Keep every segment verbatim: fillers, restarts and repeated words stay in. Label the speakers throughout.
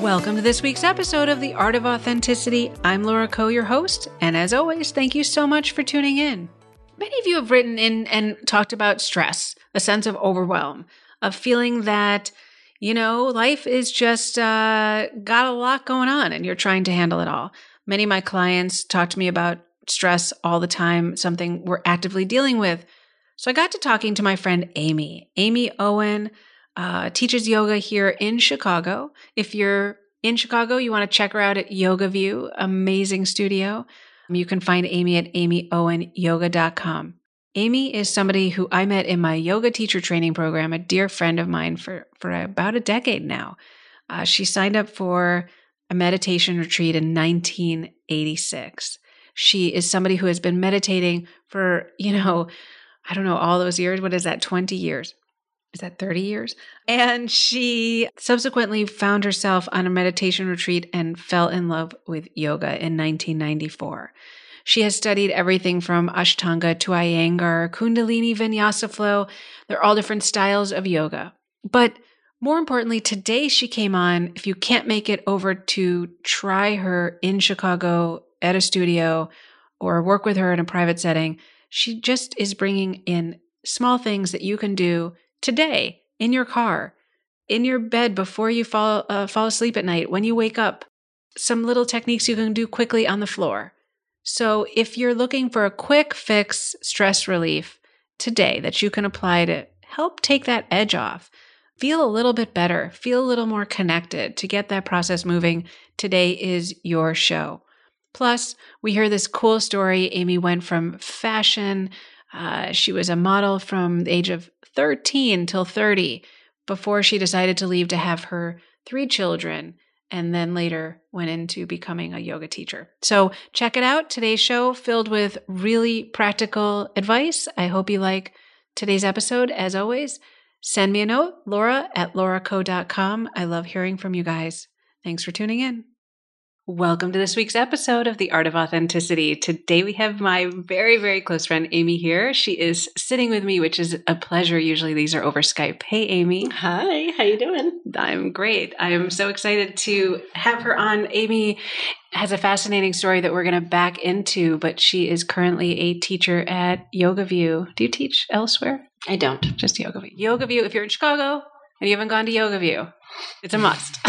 Speaker 1: Welcome to this week's episode of The Art of Authenticity. I'm Laura Koh, your host, and as always, thank you so much for tuning in. Many of you have written in and talked about stress, a sense of overwhelm, of feeling that, you know, life is just uh, got a lot going on and you're trying to handle it all. Many of my clients talk to me about stress all the time, something we're actively dealing with. So I got to talking to my friend Amy. Amy Owen uh, teaches yoga here in Chicago. If you're in Chicago, you want to check her out at Yoga View, amazing studio. You can find Amy at amy owen yoga dot com. Amy is somebody who I met in my yoga teacher training program, a dear friend of mine for, for about a decade now. Uh, she signed up for a meditation retreat in nineteen eighty-six. She is somebody who has been meditating for, you know, I don't know, all those years. What is that, twenty years? Is that thirty years? And she subsequently found herself on a meditation retreat and fell in love with yoga in nineteen ninety-four. She has studied everything from Ashtanga to Iyengar, Kundalini, Vinyasa flow. They're all different styles of yoga. But more importantly, today she came on. If you can't make it over to try her in Chicago at a studio or work with her in a private setting, she just is bringing in small things that you can do today in your car, in your bed before you fall uh, fall asleep at night, when you wake up, some little techniques you can do quickly on the floor. So if you're looking for a quick fix stress relief today that you can apply to help take that edge off, feel a little bit better, feel a little more connected to get that process moving, today is your show. Plus, we hear this cool story. Amy went from fashion. Uh, she was a model from the age of thirteen till thirty before she decided to leave to have her three children, and then later went into becoming a yoga teacher. So check it out. Today's show filled with really practical advice. I hope you like today's episode. As always, send me a note, Laura at laura koh dot com. I love hearing from you guys. Thanks for tuning in. Welcome to this week's episode of The Art of Authenticity. Today we have my very, very close friend, Amy, here. She is sitting with me, which is a pleasure. Usually these are over Skype. Hey, Amy.
Speaker 2: Hi, how you doing?
Speaker 1: I'm great. I'm so excited to have her on. Amy has a fascinating story that we're going to back into, but she is currently a teacher at Yoga View. Do you teach elsewhere?
Speaker 2: I don't.
Speaker 1: Just Yoga View. Yoga View, if you're in Chicago and you haven't gone to Yoga View, it's a must.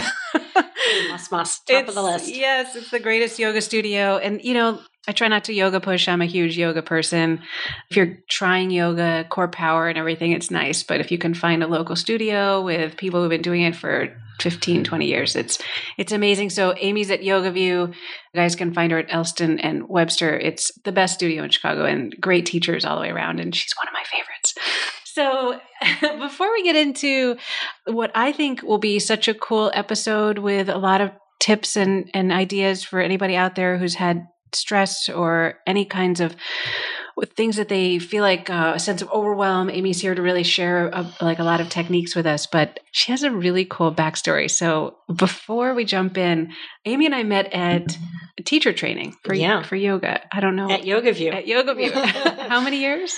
Speaker 2: Must, must. Top
Speaker 1: it's,
Speaker 2: of the list.
Speaker 1: Yes, it's the greatest yoga studio. And, you know, I try not to yoga push. I'm a huge yoga person. If you're trying yoga, core power and everything, it's nice. But if you can find a local studio with people who've been doing it for fifteen, twenty years, it's it's amazing. So Amy's at Yoga View. You guys can find her at Elston and Webster. It's the best studio in Chicago and great teachers all the way around. And she's one of my favorites. So before we get into what I think will be such a cool episode with a lot of tips and, and ideas for anybody out there who's had stress or any kinds of things that they feel like uh, a sense of overwhelm, Amy's here to really share a, like a lot of techniques with us, but she has a really cool backstory. So before we jump in, Amy and I met at teacher training for,
Speaker 2: yeah.
Speaker 1: for yoga. I don't know.
Speaker 2: At Yoga View.
Speaker 1: At Yoga View. How many years?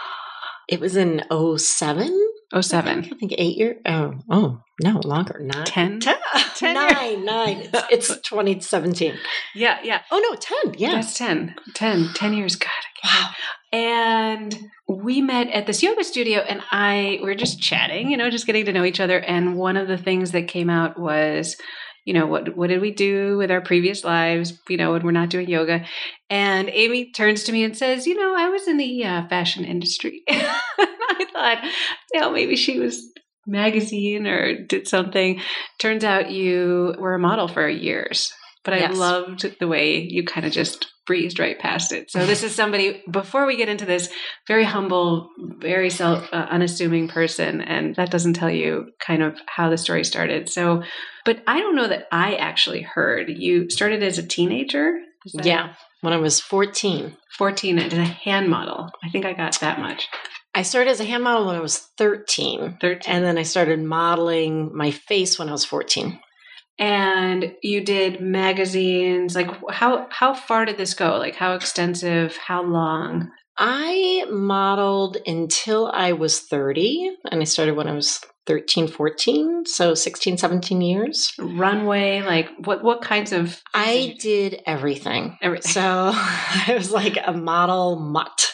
Speaker 2: It was in oh seven?
Speaker 1: oh seven.
Speaker 2: I think, I think eight years. Oh, oh, no, longer. Nine.
Speaker 1: Ten?
Speaker 2: Ten.
Speaker 1: ten
Speaker 2: nine, nine. It's, it's twenty seventeen.
Speaker 1: Yeah, yeah.
Speaker 2: Oh, no, ten. Yeah.
Speaker 1: That's ten. ten. ten years. God.
Speaker 2: Wow.
Speaker 1: And we met at this yoga studio and I, we were just chatting, you know, just getting to know each other. And one of the things that came out was, you know, what what did we do with our previous lives, you know, when we're not doing yoga? And Amy turns to me and says, you know, I was in the uh, fashion industry. And I thought, you know, maybe she was magazine or did something. Turns out you were a model for years. But I
Speaker 2: yes.
Speaker 1: loved the way you kind of just breezed right past it. So this is somebody, before we get into this, very humble, very self uh, unassuming person. And that doesn't tell you kind of how the story started. So, but I don't know that I actually heard you started as a teenager.
Speaker 2: Yeah. When I was fourteen.
Speaker 1: fourteen, and a hand model. I think I got that much.
Speaker 2: I started as a hand model when I was thirteen.
Speaker 1: thirteen.
Speaker 2: And then I started modeling my face when I was fourteen.
Speaker 1: And you did magazines. Like how how far did this go? Like how extensive? How long?
Speaker 2: I modeled until I was thirty, and I started when I was thirteen, fourteen, so sixteen, seventeen years.
Speaker 1: Runway, like what what kinds of
Speaker 2: I did everything.
Speaker 1: Everything.
Speaker 2: So I was like a model mutt.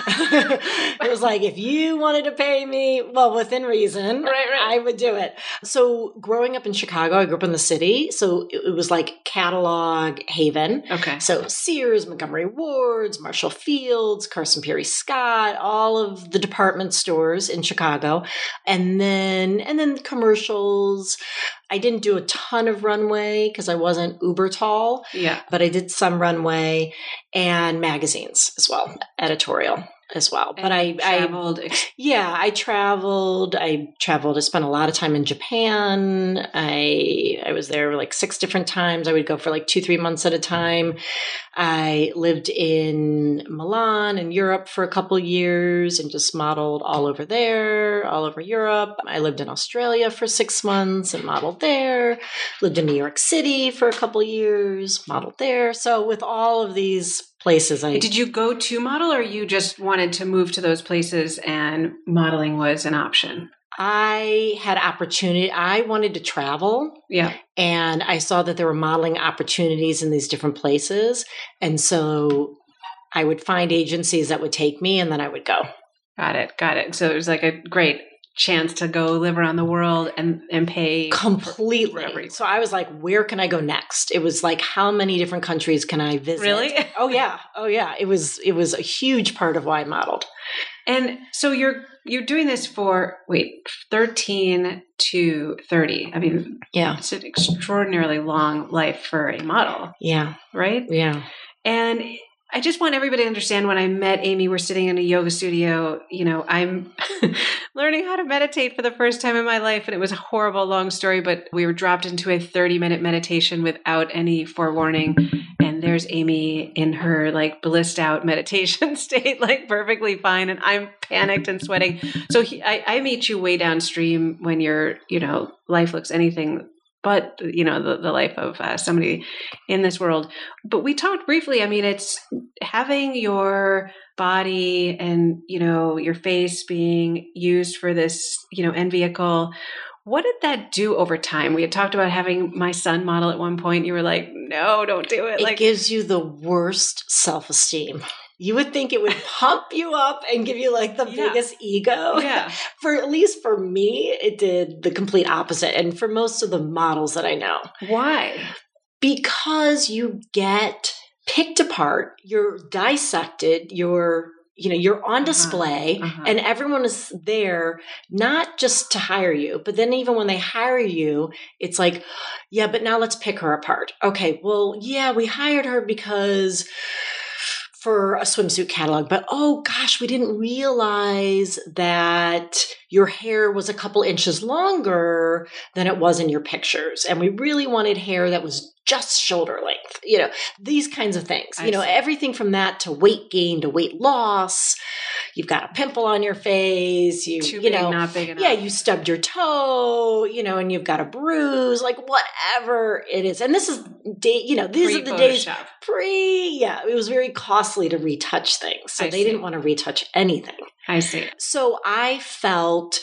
Speaker 2: It was like, if you wanted to pay me, well, within reason,
Speaker 1: right, right.
Speaker 2: I would do it. So growing up in Chicago, I grew up in the city. So it, it was like catalog haven.
Speaker 1: Okay.
Speaker 2: So Sears, Montgomery Ward's, Marshall Field's, Carson Pirie Scott, all of the department stores in Chicago. And then, and then commercials. I didn't do a ton of runway because I wasn't uber tall.
Speaker 1: Yeah.
Speaker 2: But I did some runway and magazines as well, editorial as well.
Speaker 1: And
Speaker 2: but I
Speaker 1: traveled.
Speaker 2: I, yeah, I traveled. I traveled. I spent a lot of time in Japan. I I was there like six different times. I would go for like two, three months at a time. I lived in Milan in Europe for a couple years and just modeled all over there, all over Europe. I lived in Australia for six months and modeled there. Lived in New York City for a couple years, modeled there. So with all of these places, I
Speaker 1: Did you go to model, or you just wanted to move to those places and modeling was an option?
Speaker 2: I had opportunity. I wanted to travel.
Speaker 1: Yeah.
Speaker 2: And I saw that there were modeling opportunities in these different places. And so I would find agencies that would take me and then I would go.
Speaker 1: Got it. Got it. So it was like a great chance to go live around the world and, and pay
Speaker 2: completely. So I was like, where can I go next? It was like, how many different countries can I visit?
Speaker 1: Really?
Speaker 2: Oh yeah. Oh yeah. It was, it was a huge part of why I modeled.
Speaker 1: And so you're, you're doing this for, wait, thirteen to thirty. I mean,
Speaker 2: yeah,
Speaker 1: it's an extraordinarily long life for a model.
Speaker 2: Yeah.
Speaker 1: Right?
Speaker 2: Yeah.
Speaker 1: And I just want everybody to understand, when I met Amy, we're sitting in a yoga studio, you know, I'm learning how to meditate for the first time in my life. And it was a horrible long story, but we were dropped into a thirty minute meditation without any forewarning. And there's Amy in her like blissed out meditation state, like perfectly fine. And I'm panicked and sweating. So he, I, I meet you way downstream when your, you know, life looks anything but, you know, the, the life of uh, somebody in this world. But we talked briefly. I mean, it's having your body and, you know, your face being used for this, you know, end vehicle. What did that do over time? We had talked about having my son model at one point. You were like, no, don't do it.
Speaker 2: It
Speaker 1: like,
Speaker 2: gives you the worst self-esteem. You would think it would pump you up and give you like the
Speaker 1: yeah.
Speaker 2: biggest ego.
Speaker 1: Yeah.
Speaker 2: For at least for me, it did the complete opposite. And for most of the models that I know.
Speaker 1: Why?
Speaker 2: Because you get picked apart, you're dissected, you're you know, you're on display
Speaker 1: uh-huh. Uh-huh.
Speaker 2: and everyone is there not just to hire you, but then even when they hire you, it's like, yeah, but now let's pick her apart. Okay, well, yeah, we hired her because for a swimsuit catalog, but oh gosh, we didn't realize that your hair was a couple inches longer than it was in your pictures. And we really wanted hair that was just shoulder length, you know, these kinds of things,
Speaker 1: I
Speaker 2: you know,
Speaker 1: see.
Speaker 2: Everything from that to weight gain to weight loss. You've got a pimple on your face, you,
Speaker 1: Too
Speaker 2: you
Speaker 1: big,
Speaker 2: know,
Speaker 1: not big enough.
Speaker 2: yeah, you stubbed your toe, you know, and you've got a bruise, like whatever it is. And this is, day, you know, these are the days
Speaker 1: Pre-Photoshop.
Speaker 2: pre, yeah, it was very costly to retouch things. So
Speaker 1: I
Speaker 2: they
Speaker 1: see.
Speaker 2: didn't want to retouch anything.
Speaker 1: I see.
Speaker 2: So I felt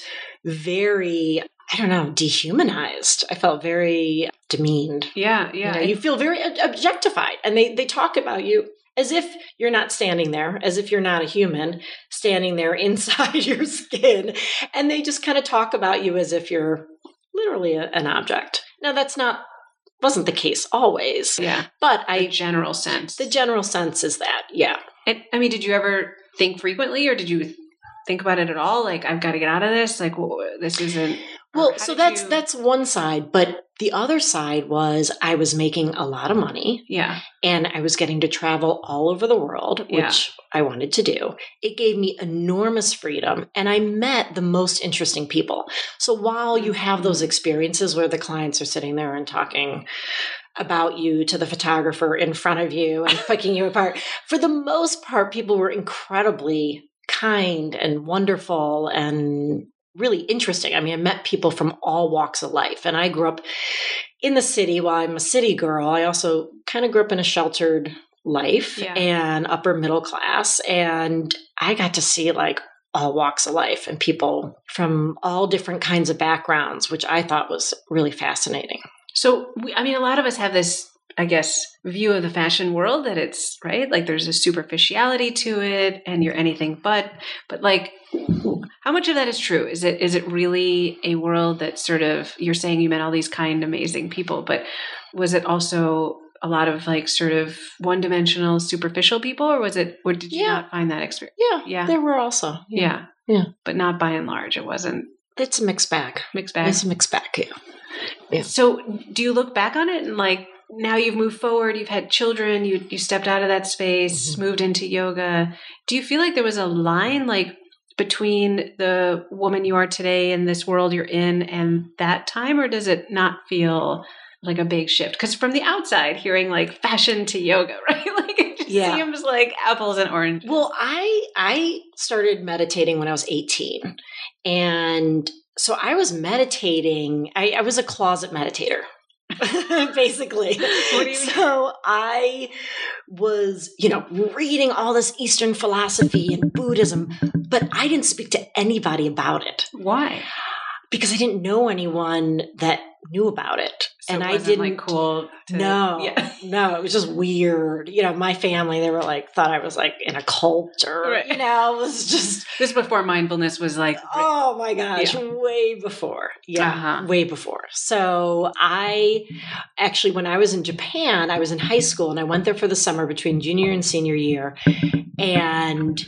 Speaker 2: very, I don't know, dehumanized. I felt very demeaned.
Speaker 1: Yeah, yeah.
Speaker 2: You know, you feel very objectified. And they, they talk about you as if you're not standing there, as if you're not a human standing there inside your skin. And they just kind of talk about you as if you're literally a, an object. Now, that's not, wasn't the case always.
Speaker 1: Yeah.
Speaker 2: But I,
Speaker 1: the general sense.
Speaker 2: the general sense is that, yeah.
Speaker 1: And, I mean, did you ever think frequently, or did you think about it at all? Like, I've got to get out of this. Like, well, this isn't.
Speaker 2: Well, so that's
Speaker 1: you...
Speaker 2: that's one side, but the other side was I was making a lot of money.
Speaker 1: Yeah.
Speaker 2: And I was getting to travel all over the world, which
Speaker 1: yeah.
Speaker 2: I wanted to do. It gave me enormous freedom, and I met the most interesting people. So while you have those experiences where the clients are sitting there and talking about you to the photographer in front of you and picking you apart, for the most part, people were incredibly kind and wonderful and really interesting. I mean, I met people from all walks of life. And I grew up in the city. While I'm a city girl, I also kind of grew up in a sheltered life
Speaker 1: yeah.
Speaker 2: and upper middle class. And I got to see like all walks of life and people from all different kinds of backgrounds, which I thought was really fascinating.
Speaker 1: So, we, I mean, a lot of us have this, I guess, view of the fashion world that it's, right? Like there's a superficiality to it and you're anything but, but like, how much of that is true? Is it, is it really a world that sort of, you're saying you met all these kind, amazing people, but was it also a lot of like sort of one-dimensional, superficial people, or was it, or did you
Speaker 2: Yeah.
Speaker 1: not find that experience?
Speaker 2: Yeah.
Speaker 1: Yeah.
Speaker 2: There were also.
Speaker 1: Yeah.
Speaker 2: Yeah.
Speaker 1: But not by and large. It wasn't
Speaker 2: It's a mixed bag.
Speaker 1: mixed bag.
Speaker 2: It's a mixed bag, yeah. Yeah.
Speaker 1: So do you look back on it and like, now you've moved forward, you've had children, you you stepped out of that space,
Speaker 2: Mm-hmm.
Speaker 1: moved into yoga. Do you feel like there was a line like between the woman you are today and this world you're in and that time, or does it not feel like a big shift? Because from the outside, hearing like fashion to yoga, right? Like it just
Speaker 2: Yeah.
Speaker 1: seems like apples and oranges.
Speaker 2: Well, I I started meditating when I was eighteen. And so I was meditating. I, I was a closet meditator. Basically.
Speaker 1: What do you mean?
Speaker 2: So I was, you know, reading all this Eastern philosophy and Buddhism, but I didn't speak to anybody about it
Speaker 1: Why?
Speaker 2: because I didn't know anyone that knew about it.
Speaker 1: So
Speaker 2: and
Speaker 1: it
Speaker 2: I
Speaker 1: wasn't,
Speaker 2: didn't
Speaker 1: like cool. To,
Speaker 2: No,
Speaker 1: Yeah.
Speaker 2: no, it was just weird. You know, my family, they were like, thought I was like in a cult or,
Speaker 1: Right.
Speaker 2: you know, it was just,
Speaker 1: This before mindfulness was like.
Speaker 2: oh my gosh,
Speaker 1: Yeah.
Speaker 2: way before. Yeah,
Speaker 1: Uh-huh.
Speaker 2: way before. So I actually, when I was in Japan, I was in high school and I went there for the summer between junior and senior year. And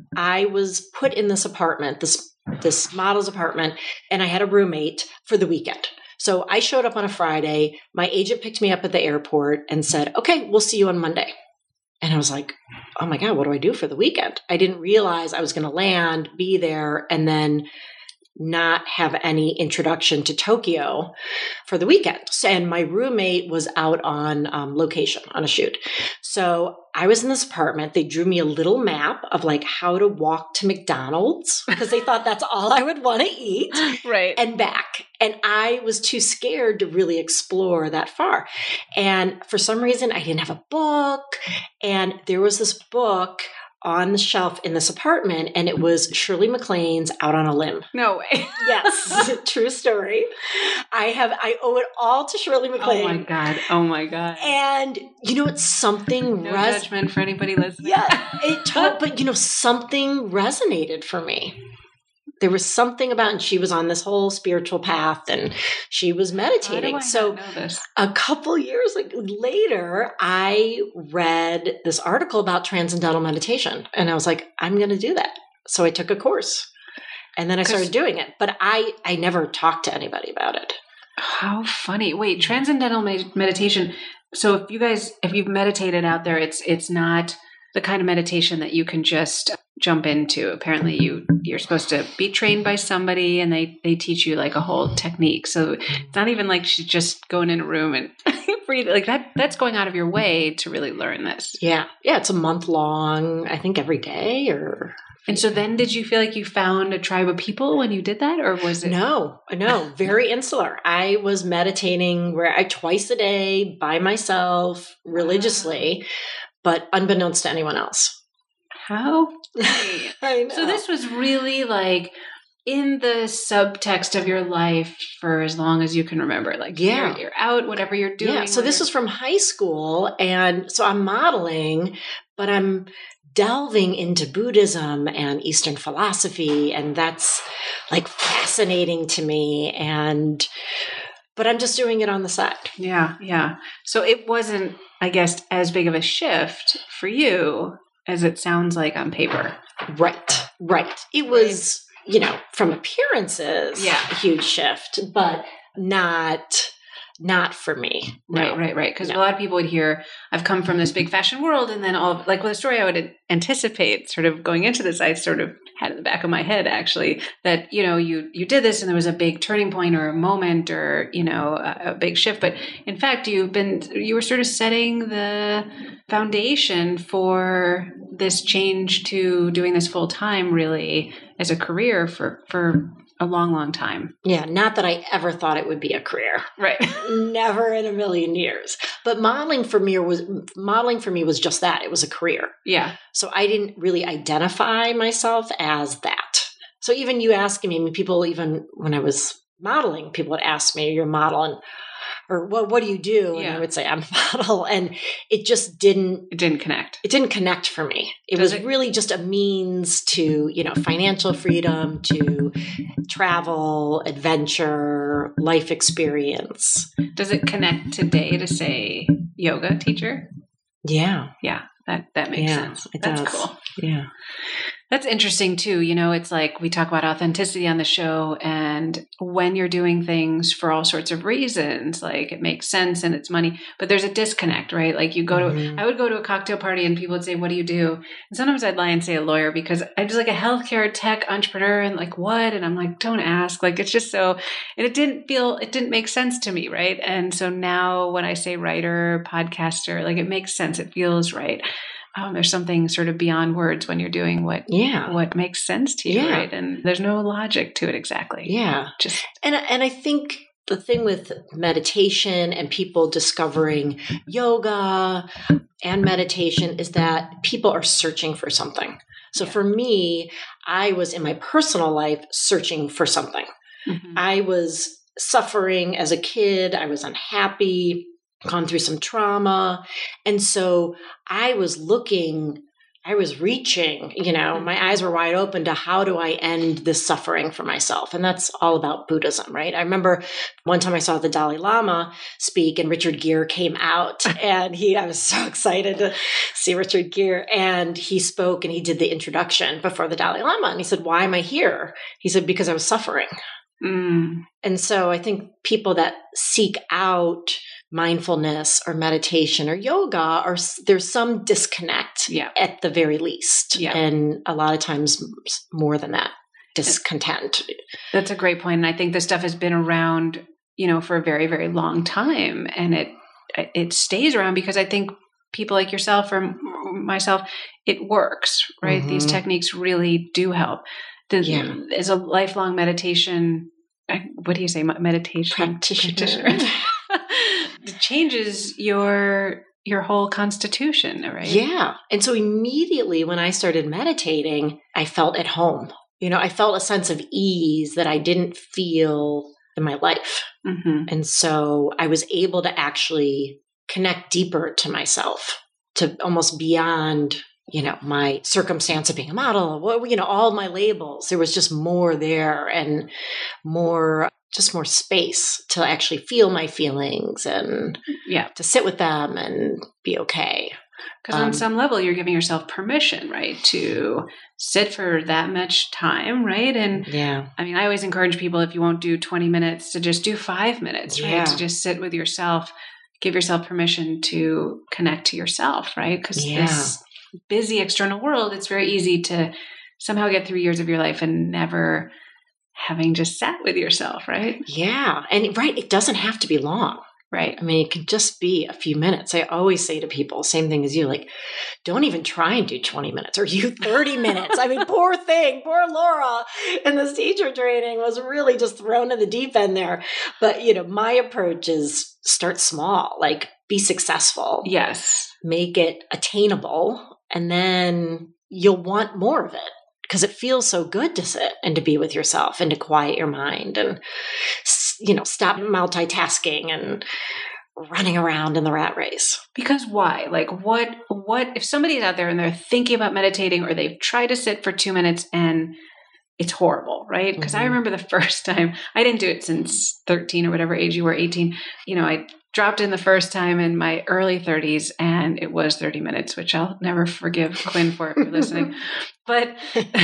Speaker 2: I was put in this apartment, this this model's apartment, and I had a roommate for the weekend. So I showed up on a Friday. My agent picked me up at the airport and said, okay, we'll see you on Monday. And I was like, oh my God, what do I do for the weekend? I didn't realize I was going to land, be there, and then not have any introduction to Tokyo for the weekend. So, and my roommate was out on um, location on a shoot. So I was in this apartment. They drew me a little map of like how to walk to McDonald's because they thought that's all I would want to eat
Speaker 1: Right.
Speaker 2: and back. And I was too scared to really explore that far. And for some reason, I didn't have a book. And there was this book on the shelf in this apartment, and it was Shirley MacLaine's Out on a Limb.
Speaker 1: No way.
Speaker 2: Yes, true story. I have, I owe it all to Shirley
Speaker 1: Oh my
Speaker 2: MacLaine.
Speaker 1: God. Oh my God.
Speaker 2: And you know, it's something.
Speaker 1: No
Speaker 2: res-
Speaker 1: judgment for anybody listening.
Speaker 2: Yeah, it told, but you know, something resonated for me. There was something about, and she was on this whole spiritual path, and she was meditating.
Speaker 1: Why do I
Speaker 2: so
Speaker 1: not know this?
Speaker 2: a couple years later, I read this article about transcendental meditation, and I was like, I'm going to do that. So I took a course, and then I started doing it. But I, I never talked to anybody about it.
Speaker 1: How funny. Wait, transcendental med- meditation. So if you guys, if you've meditated out there, it's it's not the kind of meditation that you can just jump into. Apparently you, you're supposed to be trained by somebody and they, they teach you like a whole technique. So it's not even like she's just going in a room and breathe. Like that, that's going out of your way to really learn this.
Speaker 2: Yeah. Yeah. It's a month long, I think every day or.
Speaker 1: And so then did you feel like you found a tribe of people when you did that, or was it?
Speaker 2: No, no, very insular. I was meditating where I twice a day by myself religiously, but unbeknownst to anyone else.
Speaker 1: How?
Speaker 2: I know.
Speaker 1: So this was really like in the subtext of your life for as long as you can remember. Like
Speaker 2: Yeah.
Speaker 1: you're, you're out, whatever you're doing.
Speaker 2: Yeah. So this
Speaker 1: whether-
Speaker 2: was from high school. And so I'm modeling, but I'm delving into Buddhism and Eastern philosophy. And that's like fascinating to me. And, but I'm just doing it on the side.
Speaker 1: Yeah, yeah. So it wasn't, I guess, as big of a shift for you as it sounds like on paper.
Speaker 2: Right. Right. It was, you know, from appearances,
Speaker 1: Yeah.
Speaker 2: a huge shift, but not, not for me. No.
Speaker 1: Right, right, right. Because
Speaker 2: No.
Speaker 1: a lot of people would hear, I've come from this big fashion world. And then all, like with a story I would anticipate sort of going into this, I sort of had in the back of my head actually that, you know, you, you did this and there was a big turning point or a moment or, you know, a, a big shift. But in fact, you've been, you were sort of setting the foundation for this change to doing this full time really as a career for, for a long, long time.
Speaker 2: Yeah. Not that I ever thought it would be a career.
Speaker 1: Right.
Speaker 2: Never in a million years. But modeling for me was modeling for me was just that. It was a career.
Speaker 1: Yeah.
Speaker 2: So I didn't really identify myself as that. So even you asking me, I mean, people, even when I was modeling, people would ask me, you're a model, and or what, what do you do? And
Speaker 1: Yeah.
Speaker 2: I would say, I'm a model. And it just didn't,
Speaker 1: It didn't connect.
Speaker 2: it didn't connect for me. It
Speaker 1: Does
Speaker 2: was
Speaker 1: it?
Speaker 2: really just a means to, you know, financial freedom, to travel, adventure, life experience.
Speaker 1: Does it connect today to say yoga teacher?
Speaker 2: Yeah.
Speaker 1: Yeah, that, that makes
Speaker 2: Yeah,
Speaker 1: sense.
Speaker 2: it
Speaker 1: That's
Speaker 2: does.
Speaker 1: cool.
Speaker 2: Yeah.
Speaker 1: That's interesting too. You know, it's like we talk about authenticity on the show, and when you're doing things for all sorts of reasons, like it makes sense and it's money, but there's a disconnect, right? Like you go
Speaker 2: Mhm.
Speaker 1: to, I would go to a cocktail party and people would say, what do you do? And sometimes I'd lie and say a lawyer because I was like a healthcare tech entrepreneur and like, what? And I'm like, don't ask. Like, it's just so, and it didn't feel, it didn't make sense to me. Right. And so now when I say writer, podcaster, like it makes sense. It feels right. Um, there's something sort of beyond words when you're doing what
Speaker 2: Yeah.
Speaker 1: what makes sense to you,
Speaker 2: Yeah.
Speaker 1: right? And there's no logic to it exactly.
Speaker 2: Yeah.
Speaker 1: Just
Speaker 2: And and I think the thing with meditation and people discovering yoga and meditation is that people are searching for something. So
Speaker 1: Yeah.
Speaker 2: for me, I was in my personal life searching for something.
Speaker 1: mhm.
Speaker 2: I was suffering as a kid. I was unhappy, gone through some trauma. And so I was looking, I was reaching, you know, my eyes were wide open to how do I end this suffering for myself? And that's all about Buddhism, right? I remember one time I saw the Dalai Lama speak and Richard Gere came out and he, I was so excited to see Richard Gere, and he spoke and he did the introduction before the Dalai Lama. And he said, why am I here? He said, because I was suffering.
Speaker 1: Mm.
Speaker 2: And so I think people that seek out mindfulness or meditation or yoga, are there's some disconnect
Speaker 1: Yeah.
Speaker 2: at the very least.
Speaker 1: Yeah.
Speaker 2: And a lot of times more than that, discontent.
Speaker 1: That's a great point. And I think this stuff has been around, you know, for a very, very long time. And it it stays around because I think people like yourself or myself, it works, right?
Speaker 2: Mhm.
Speaker 1: These techniques really do help. The,
Speaker 2: Yeah.
Speaker 1: As a lifelong meditation, what do you say, meditation
Speaker 2: Practitioner.
Speaker 1: It changes your your whole constitution, right?
Speaker 2: Yeah. And so immediately when I started meditating, I felt at home. You know, I felt a sense of ease that I didn't feel in my life.
Speaker 1: Mm-hmm.
Speaker 2: And so I was able to actually connect deeper to myself, to almost beyond, you know, my circumstance of being a model, what, you know, all my labels. There was just more there and more, just more space to actually feel my feelings and
Speaker 1: Yeah.
Speaker 2: to sit with them and be okay.
Speaker 1: Because
Speaker 2: Um,
Speaker 1: on some level, you're giving yourself permission, right, to sit for that much time, right? And
Speaker 2: Yeah.
Speaker 1: I mean, I always encourage people, if you won't do twenty minutes, to just do five minutes, right?
Speaker 2: Yeah.
Speaker 1: To just sit with yourself, give yourself permission to connect to yourself, right? Because
Speaker 2: Yeah.
Speaker 1: this busy external world, it's very easy to somehow get through years of your life and never having just sat with yourself, right?
Speaker 2: Yeah. And right, it doesn't have to be long.
Speaker 1: Right.
Speaker 2: I mean, it could just be a few minutes. I always say to people, same thing as you, like, don't even try and do twenty minutes or you thirty minutes. I mean, poor thing, poor Laura in this teacher training was really just thrown in the deep end there. But, you know, my approach is start small, like be successful,
Speaker 1: Yes.
Speaker 2: make it attainable, and then you'll want more of it because it feels so good to sit and to be with yourself and to quiet your mind and, you know, stop multitasking and running around in the rat race.
Speaker 1: Because why? Like what, what, if somebody's out there and they're thinking about meditating or they've tried to sit for two minutes and it's horrible, right? Because
Speaker 2: Mhm.
Speaker 1: I remember the first time, I didn't do it since thirteen or whatever age you were, eighteen. You know, I dropped in the first time in my early thirties and it was thirty minutes, which I'll never forgive Quinn for if you're listening. But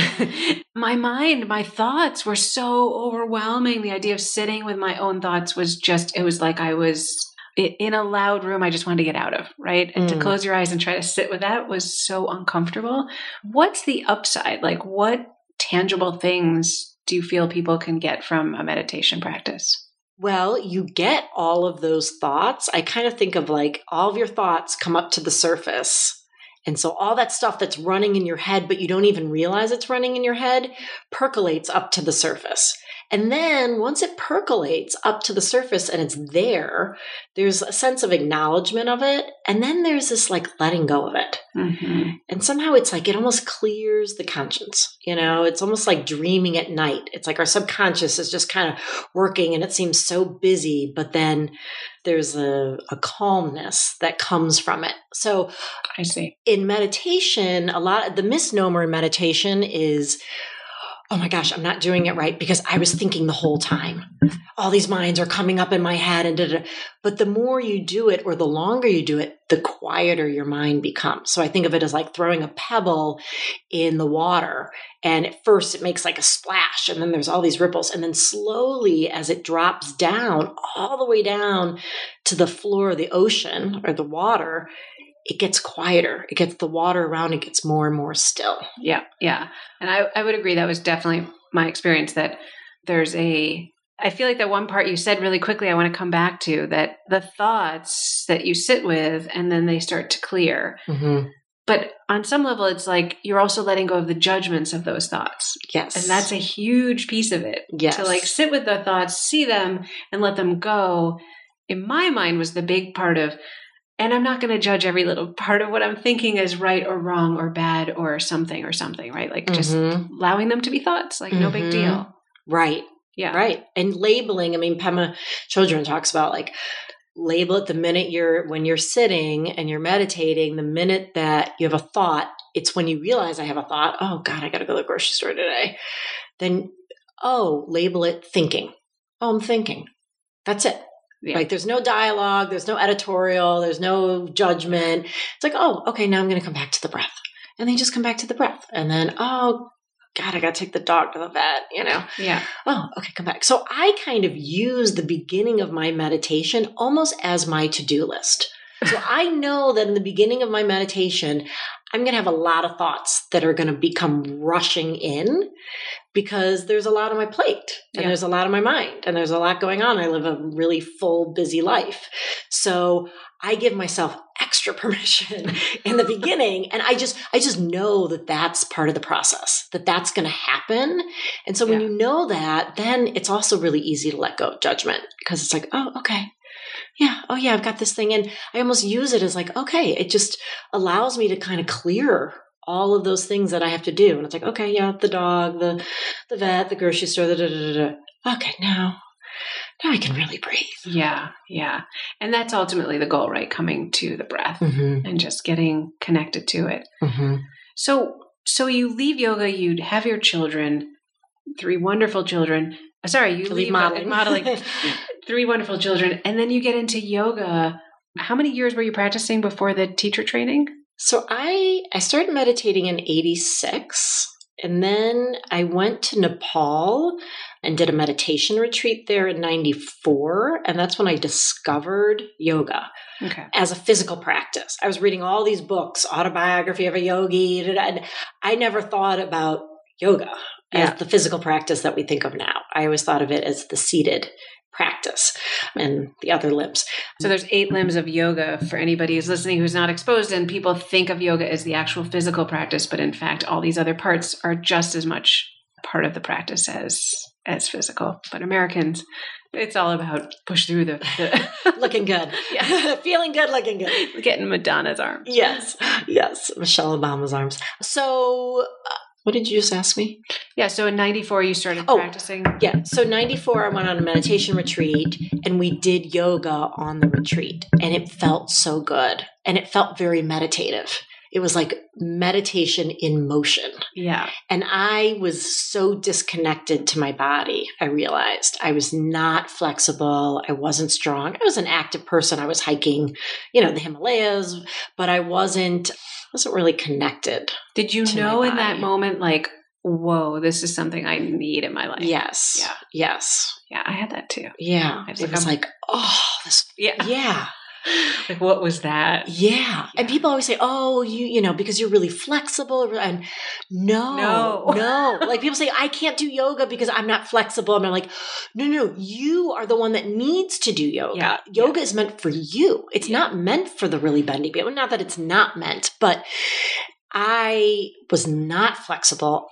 Speaker 1: my mind, my thoughts were so overwhelming. The idea of sitting with my own thoughts was just, it was like I was in a loud room I just wanted to get out of, right? And
Speaker 2: Mm.
Speaker 1: to close your eyes and try to sit with that was so uncomfortable. What's the upside? Like what tangible things do you feel people can get from a meditation practice?
Speaker 2: Well, you get all of those thoughts. I kind of think of like all of your thoughts come up to the surface. And so all that stuff that's running in your head, but you don't even realize it's running in your head, percolates up to the surface. And then once it percolates up to the surface and it's there, there's a sense of acknowledgement of it. And then there's this like letting go of it.
Speaker 1: Mm-hmm.
Speaker 2: And somehow it's like it almost clears the conscience. You know, it's almost like dreaming at night. It's like our subconscious is just kind of working and it seems so busy, but then there's a, a calmness that comes from it. So
Speaker 1: I see.
Speaker 2: In meditation, a lot of the misnomer in meditation is, oh my gosh, I'm not doing it right because I was thinking the whole time. All these minds are coming up in my head. and da, da. But the more you do it or the longer you do it, the quieter your mind becomes. So I think of it as like throwing a pebble in the water. And at first it makes like a splash and then there's all these ripples. And then slowly as it drops down, all the way down to the floor of the ocean or the water, it gets quieter. It gets the water around it gets more and more still.
Speaker 1: Yeah. Yeah. And I, I would agree. That was definitely my experience, that there's a, I feel like that one part you said really quickly, I want to come back to, that the thoughts that you sit with and then they start to clear.
Speaker 2: Mm-hmm.
Speaker 1: But on some level, it's like you're also letting go of the judgments of those thoughts.
Speaker 2: Yes.
Speaker 1: And that's a huge piece of it.
Speaker 2: Yes.
Speaker 1: To like sit with the thoughts, see them and let them go. In my mind was the big part of, and I'm not going to judge every little part of what I'm thinking as right or wrong or bad or something or something, right? Like just
Speaker 2: mm-hmm.
Speaker 1: allowing them to be thoughts, like mm-hmm. no big deal.
Speaker 2: Right.
Speaker 1: Yeah.
Speaker 2: Right. And labeling, I mean, Pema Chodron talks about like label it the minute you're, when you're sitting and you're meditating, the minute that you have a thought, it's when you realize I have a thought, oh God, I got to go to the grocery store today. Then, oh, label it thinking. Oh, I'm thinking. That's it. Yeah. Like there's no dialogue, there's no editorial, there's no judgment. It's like, oh, okay, now I'm going to come back to the breath. And then you just come back to the breath. And then, oh, God, I got to take the dog to the vet, you know?
Speaker 1: Yeah.
Speaker 2: Oh, okay, come back. So I kind of use the beginning of my meditation almost as my to-do list. So I know that in the beginning of my meditation, I'm going to have a lot of thoughts that are going to become rushing in because there's a lot on my plate and yeah. there's a lot on my mind and there's a lot going on. I live a really full, busy life. So I give myself extra permission in the beginning. And I just, I just know that that's part of the process, that that's going to happen. And so when yeah. you know that, then it's also really easy to let go of judgment because it's like, oh, okay. Yeah. Oh yeah, I've got this thing. And I almost use it as like, okay, it just allows me to kind of clear all of those things that I have to do. And it's like, okay, yeah, the dog, the, the vet, the grocery store, the da, da, da, da. Okay, now, now I can really breathe.
Speaker 1: Yeah. Yeah. And that's ultimately the goal, right? Coming to the breath
Speaker 2: mm-hmm.
Speaker 1: and just getting connected to it.
Speaker 2: Mm-hmm.
Speaker 1: So, so you leave yoga, you'd have your children, three wonderful children. Sorry, you leave,
Speaker 2: leave modeling.
Speaker 1: modeling. Three wonderful children. And then you get into yoga. How many years were you practicing before the teacher training?
Speaker 2: So I, I started meditating in eighty-six. And then I went to Nepal and did a meditation retreat there in ninety-four. And that's when I discovered yoga
Speaker 1: okay.
Speaker 2: as a physical practice. I was reading all these books, Autobiography of a Yogi, and I never thought about yoga as yeah. the physical practice that we think of now. I always thought of it as the seated practice and the other limbs.
Speaker 1: So there's eight limbs of yoga for anybody who's listening who's not exposed, and people think of yoga as the actual physical practice, but in fact, all these other parts are just as much part of the practice as as physical. But Americans, it's all about push through the... the
Speaker 2: looking good.
Speaker 1: Yeah.
Speaker 2: Feeling good, looking good.
Speaker 1: Getting Madonna's arms.
Speaker 2: Yes. Yes. Michelle Obama's arms. So... Uh, What did you just ask me?
Speaker 1: Yeah. So in ninety-four, you started
Speaker 2: oh,
Speaker 1: practicing.
Speaker 2: Yeah. So ninety-four, I went on a meditation retreat and we did yoga on the retreat and it felt so good. And it felt very meditative. It was like meditation in motion.
Speaker 1: Yeah.
Speaker 2: And I was so disconnected to my body. I realized I was not flexible. I wasn't strong. I was an active person. I was hiking, you know, the Himalayas, but I wasn't, wasn't really connected.
Speaker 1: Did you know in that moment, like, whoa, this is something I need in my life?
Speaker 2: Yes.
Speaker 1: Yeah.
Speaker 2: Yes.
Speaker 1: Yeah. I had that too.
Speaker 2: Yeah.
Speaker 1: I was
Speaker 2: it
Speaker 1: like,
Speaker 2: was
Speaker 1: I'm,
Speaker 2: like, oh, this.
Speaker 1: Yeah.
Speaker 2: Yeah.
Speaker 1: Like, what was that?
Speaker 2: Yeah.
Speaker 1: yeah.
Speaker 2: And people always say, oh, you, you know, because you're really flexible. And no,
Speaker 1: no,
Speaker 2: no. Like people say, I can't do yoga because I'm not flexible. And I'm like, no, no, you are the one that needs to do yoga.
Speaker 1: Yeah.
Speaker 2: Yoga
Speaker 1: yeah.
Speaker 2: is meant for you. It's yeah. not meant for the really bendy people. Not that it's not meant, but I was not flexible.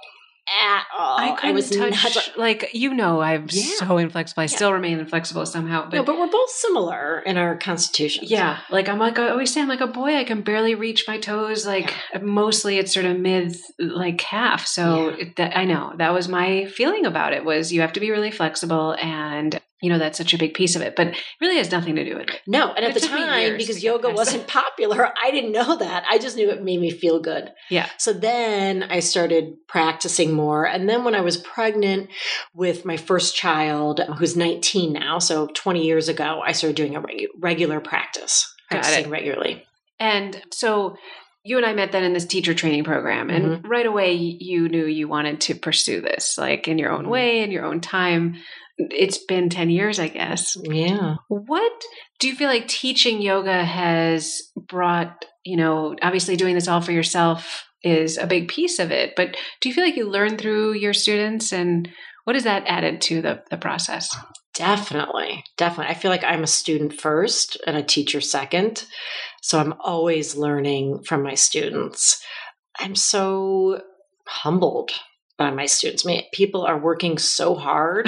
Speaker 2: at all.
Speaker 1: I couldn't
Speaker 2: I was
Speaker 1: touch,
Speaker 2: not,
Speaker 1: like, you know, I'm
Speaker 2: Yeah.
Speaker 1: so inflexible. I
Speaker 2: Yeah.
Speaker 1: still remain inflexible somehow. But
Speaker 2: no, but we're both similar in our constitutions.
Speaker 1: yeah, like I'm like, I always say, I'm like a boy, I can barely reach my toes. Like mostly it's sort of mid, like calf. So
Speaker 2: Yeah.
Speaker 1: it, that, I know that was my feeling about it, was you have to be really flexible, and you know, that's such a big piece of it, but it really has nothing to do with it.
Speaker 2: No, and at
Speaker 1: It
Speaker 2: the
Speaker 1: took me
Speaker 2: time,
Speaker 1: years
Speaker 2: because
Speaker 1: to get
Speaker 2: yoga
Speaker 1: past
Speaker 2: wasn't popular, I didn't know that. I just knew it made me feel good.
Speaker 1: Yeah.
Speaker 2: So then I started practicing more. And then when I was pregnant with my first child, who's nineteen now, so twenty years ago, I started doing a regu- regular practice,
Speaker 1: Got
Speaker 2: practicing
Speaker 1: it.
Speaker 2: regularly.
Speaker 1: And so you and I met then in this teacher training program, and
Speaker 2: Mhm.
Speaker 1: right away you knew you wanted to pursue this, like in your own
Speaker 2: Mhm.
Speaker 1: way, in your own time. It's been ten years, I guess.
Speaker 2: Yeah.
Speaker 1: What do you feel like teaching yoga has brought, you know, obviously doing this all for yourself is a big piece of it, but do you feel like you learn through your students, and what has that added to the, the process?
Speaker 2: Definitely. Definitely. I feel like I'm a student first and a teacher second. So I'm always learning from my students. I'm so humbled by my students. I mean, people are working so hard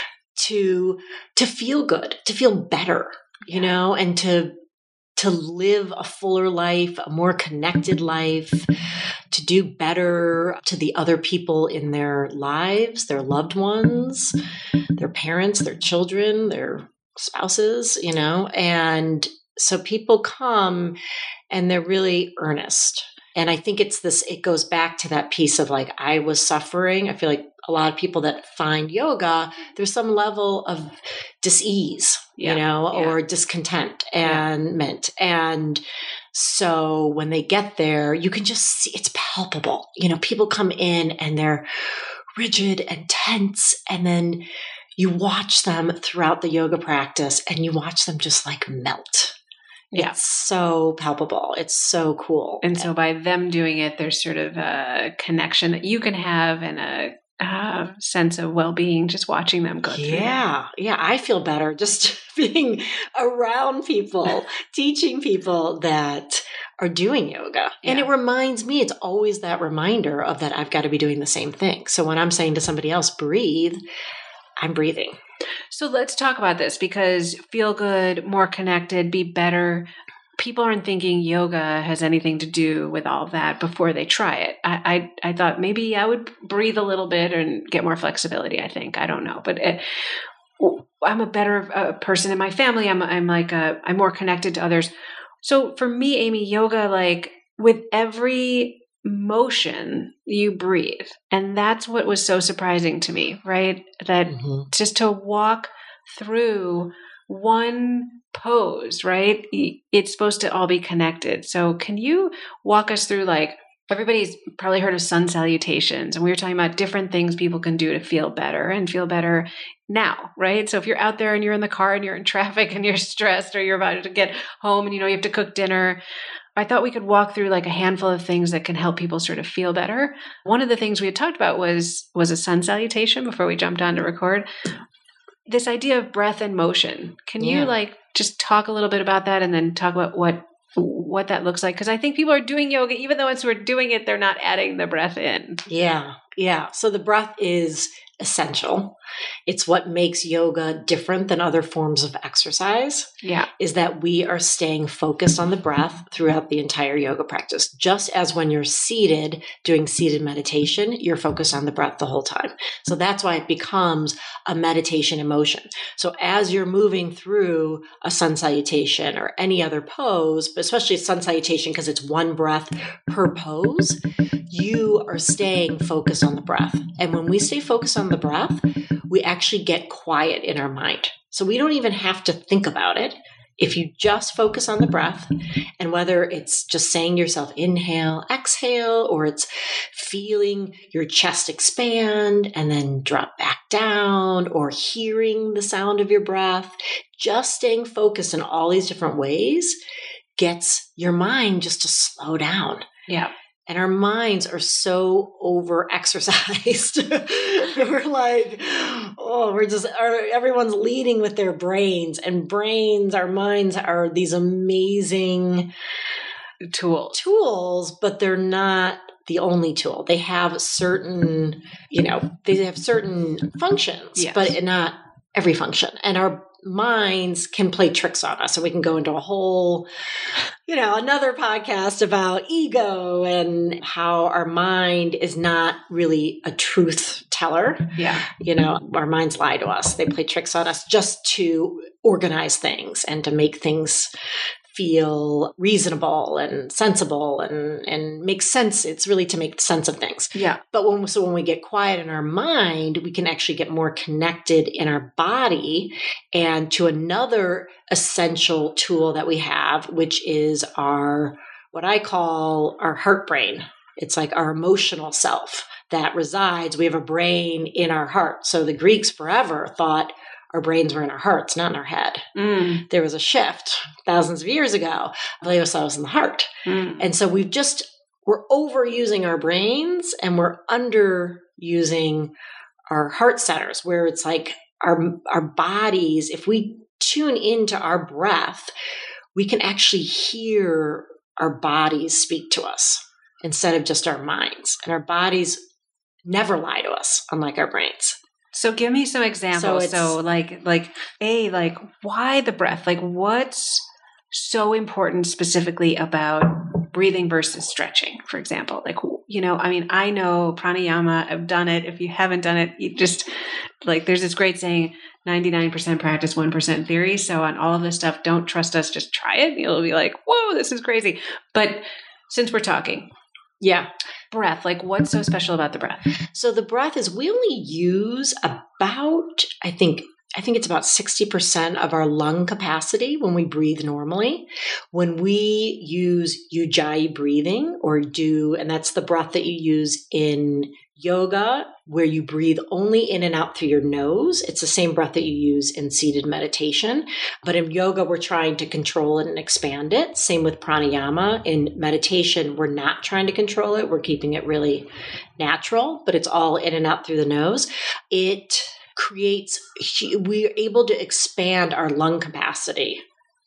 Speaker 2: to to feel good, to feel better, you know, and to to live a fuller life, a more connected life, to do better to the other people in their lives, their loved ones, their parents, their children, their spouses, you know. And so people come and they're really earnest. And I think it's this, it goes back to that piece of like, I was suffering. I feel like a lot of people that find yoga, there's some level of dis-ease,
Speaker 1: Yeah.
Speaker 2: you know,
Speaker 1: Yeah.
Speaker 2: or discontent and meant. And so when they get there, you can just see it's palpable. You know, people come in and they're rigid and tense. And then you watch them throughout the yoga practice and you watch them just like melt.
Speaker 1: Yeah.
Speaker 2: It's so palpable. It's so cool.
Speaker 1: And so by them doing it, there's sort of a connection that you can have, and a uh, sense of well-being just watching them go through that.
Speaker 2: Yeah. Yeah. I feel better just being around people, teaching people that are doing yoga.
Speaker 1: Yeah.
Speaker 2: And it reminds me, it's always that reminder of that I've got to be doing the same thing. So when I'm saying to somebody else, breathe, I'm breathing.
Speaker 1: So let's talk about this, because feel good, more connected, be better. People aren't thinking yoga has anything to do with all of that before they try it. I, I, I thought maybe I would breathe a little bit and get more flexibility, I think. I don't know. But it, I'm a better uh, person in my family. I'm, I'm like, a, I'm more connected to others. So for me, Amy, yoga, like with every motion, you breathe. And that's what was so surprising to me, right? That
Speaker 2: Mm-hmm.
Speaker 1: just to walk through one pose, right? It's supposed to all be connected. So can you walk us through, like, everybody's probably heard of sun salutations, and we were talking about different things people can do to feel better and feel better now, right? So if you're out there and you're in the car and you're in traffic and you're stressed, or you're about to get home and you know you have to cook dinner, I thought we could walk through like a handful of things that can help people sort of feel better. One of the things we had talked about was was a sun salutation before we jumped on to record. This idea of breath and motion. Can
Speaker 2: Yeah.
Speaker 1: you like just talk a little bit about that, and then talk about what what that looks like? Because I think people are doing yoga, even though it's we're doing it, they're not adding the breath in.
Speaker 2: Yeah. Yeah. So the breath is essential. It's what makes yoga different than other forms of exercise,
Speaker 1: Yeah.
Speaker 2: is that we are staying focused on the breath throughout the entire yoga practice. Just as when you're seated doing seated meditation, you're focused on the breath the whole time. So that's why it becomes a meditation in motion. So as you're moving through a sun salutation or any other pose, but especially a sun salutation because it's one breath per pose, you are staying focused on the breath. And when we stay focused on the breath, we actually get quiet in our mind. So we don't even have to think about it. If you just focus on the breath, and whether it's just saying to yourself, inhale, exhale, or it's feeling your chest expand and then drop back down, or hearing the sound of your breath, just staying focused in all these different ways gets your mind just to slow down.
Speaker 1: Yeah.
Speaker 2: And our minds are so over exercised. We're like, oh, we're just, our, everyone's leading with their brains, and brains, our minds are these amazing
Speaker 1: Tools.
Speaker 2: tools, but they're not the only tool. They have certain, you know, they have certain functions,
Speaker 1: yes.
Speaker 2: but not every function. And our minds can play tricks on us. So we can go into a whole, you know, another podcast about ego and how our mind is not really a truth teller.
Speaker 1: Yeah.
Speaker 2: You know, our minds lie to us. They play tricks on us just to organize things and to make things feel reasonable and sensible and, and make sense. It's really to make sense of things.
Speaker 1: Yeah.
Speaker 2: But when, so when we get quiet in our mind, we can actually get more connected in our body and to another essential tool that we have, which is our, what I call our heart brain. It's like our emotional self that resides. We have a brain in our heart. So the Greeks forever thought our brains were in our hearts, not in our head.
Speaker 1: Mm.
Speaker 2: There was a shift thousands of years ago. They saw us in the heart.
Speaker 1: Mm.
Speaker 2: And so we've just, we're overusing our brains and we're underusing our heart centers, where it's like our, our bodies, if we tune into our breath, we can actually hear our bodies speak to us instead of just our minds. And our bodies never lie to us, unlike our brains.
Speaker 1: So give me some examples.
Speaker 2: So,
Speaker 1: so like, like, A, like why the breath? Like what's so important specifically about breathing versus stretching, for example? Like, you know, I mean, I know pranayama, I've done it. If you haven't done it, you just like, there's this great saying, ninety-nine percent practice, one percent theory. So on all of this stuff, don't trust us, just try it. You'll be like, whoa, this is crazy. But since we're talking,
Speaker 2: yeah.
Speaker 1: breath, like what's so special about the breath?
Speaker 2: So the breath is, we only use about, I think, I think it's about sixty percent of our lung capacity when we breathe normally. When we use ujjayi breathing or do, and that's the breath that you use in yoga, where you breathe only in and out through your nose. It's the same breath that you use in seated meditation. But in yoga, we're trying to control it and expand it. Same with pranayama. In meditation, we're not trying to control it. We're keeping it really natural, but it's all in and out through the nose. It creates, we're able to expand our lung capacity